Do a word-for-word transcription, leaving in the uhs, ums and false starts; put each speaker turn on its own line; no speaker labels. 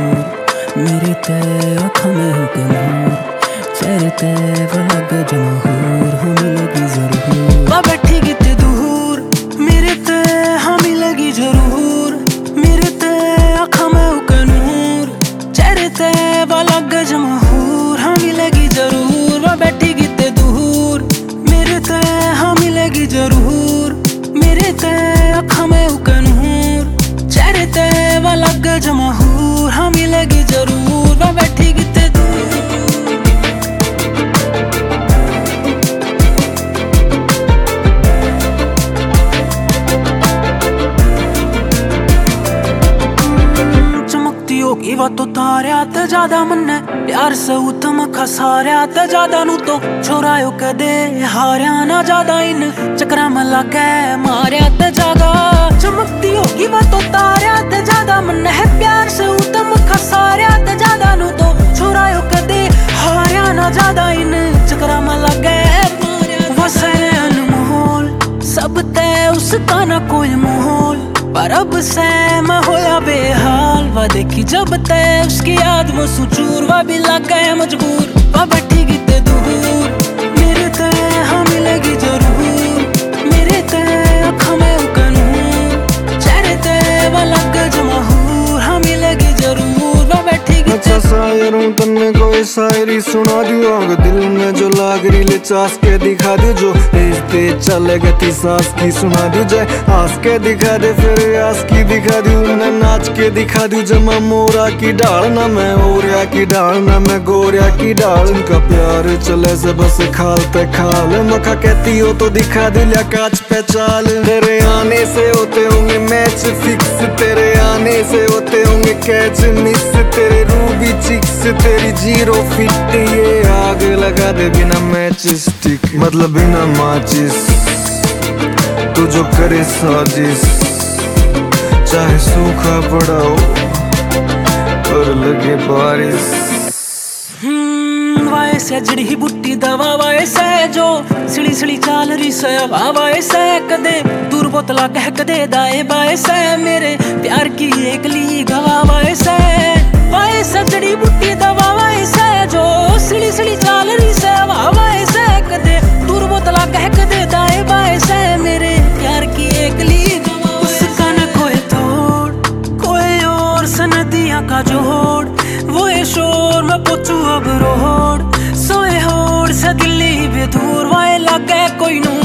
जरूर मेरे ते आँखों में हो के नूर, चेहरे ते वो लगे जमहूर, हाँ मिलेगी जरूर। वह बैठी कितने दूर मेरे ते, हाँ मिलेगी जरूर मेरे ते आँखों में हो के नूर, चेहरे ते वो लगे जमहूर, हाँ मिलेगी जरूर। वह बैठी कितने दूर मेरे ते, हाँ मिलेगी जरूर मेरे ते आँखों में हो के नूर, चेहरे ते वो लगे जमहूर, हाँ मिलेगी जरूर। वह बैठी कितने दूर चमकती होगी वह तो तारिया ते ज्यादा मन है, प्यार से उतम खसारिया ते ज्यादा नू तो छोरायो कदे हारिया ना ज्यादा, इन चक्रा में लागे मारिया ते ज्यादा। चमकती होगी वह तो तारिया ते ज्यादा मन है, प्यार से उतम खसारिया ते ज्यादा नू तो छोरायो कदे हारिया ना ज्यादा, इन चक्रा में लागे मारिया। वसे अनमोल सब ते उसका ना कोई मोल, पर अब से मैं होया बेहाल। वह देखी जब ते उसकी याद में सुचूर, वह भी लग गया मजबूर। वह बैठी कितने दूर मेरे ते, हाँ मिलेगी जरूर मेरे ते आँखों में हो के नूर, चेहरे ते वह लग गया जमहूर, हाँ मिलेगी जरूर। वह बैठी कितने
अच्छा शायर हूँ तन्ने कोई शायरी सुना दियो, आग दिल में जो लाग रही ले चास के दिखा दे, जो तेज तेज चले गती सांस की सुना दू, जय आस के दिखा दे फिर आस की दिखा दू, उन्हें नाच के दिखा दू। जमा मोरा की डाल ना मैं ओरिया की डाल, ना मैं गोरिया की डाल, उनका प्यार चले से बस खाल पे खाल, मखा कहती हो तो दिखा दू लिया काच पे चाल। तेरे आने से होते होंगे मैच फिक्स, तेरे आने से होते होंगे कैच मिस, तेरे रूबी चिक्स तेरी जीरो फिट, ये आग लगा दे बिना मैच स्टिक, मतलब बिना माचिस, तू जो करे साजिश, चाहे सूखा पड़ा हो और लगे बारिश।
हम्म वायसे जड़ी बुट्टी दवा वायसे जो सिली सिली चाल रही से हवा वायसे, कदे दूर बोतला कह कदे दाए बाए से, मेरे प्यार की एक ली गवा वायसे। वायसे जड़ी बुट्टी दवा वायसे जो सिली सिली चाल रही से हवा वायसे, कदे दूर बोतला कह कदे दाए बाए से, मेरे प्यार की एक ली गवा। उसका न कोई तोड़ कोई और से नदियां का जोड़, वो ये शोर में पूछू अब रोड, सोए होड़ से दिल्ली भी दूर, वाए लगे कोई नूर।